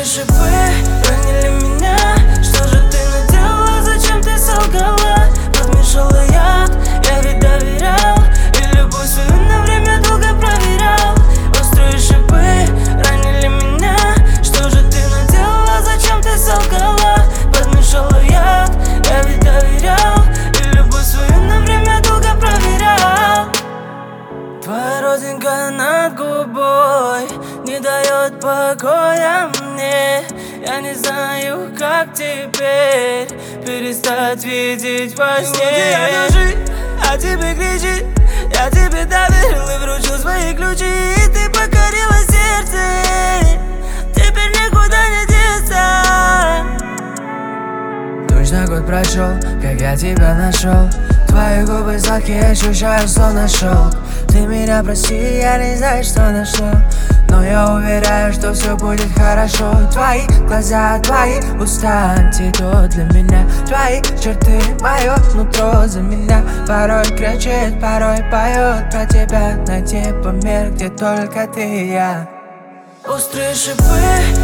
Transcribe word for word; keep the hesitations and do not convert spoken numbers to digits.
шипы ранили меня. Что же ты наделала, зачем ты солгала? Подмешала яд, я ведь доверял, и любовь свою на время долго проверял. Острые шипы ранили меня. Что же ты наделала, зачем ты солгала? Подмешала яд, я ведь доверял, и любовь свою на время долго проверял. Твоя родинка над губой не дает покоя мне. Я не знаю, как теперь перестать видеть во сне. Я ножи, а тебе кричит. Я тебе доверил и вручил свои ключи, и ты покорила сердце. Теперь никуда не деться. Точно год прошел, как я тебя нашел. Твои губы сладкие, ощущаю, словно шелк. Ты меня прости, я не знаю, что нашло, но я уверяю, что все будет хорошо. Твои глаза, твои уста, антидот для меня. Твои черты, мое нутро за меня. Порой кричит, порой поет про тебя. Найти по мир, где только ты и я. Острые шипы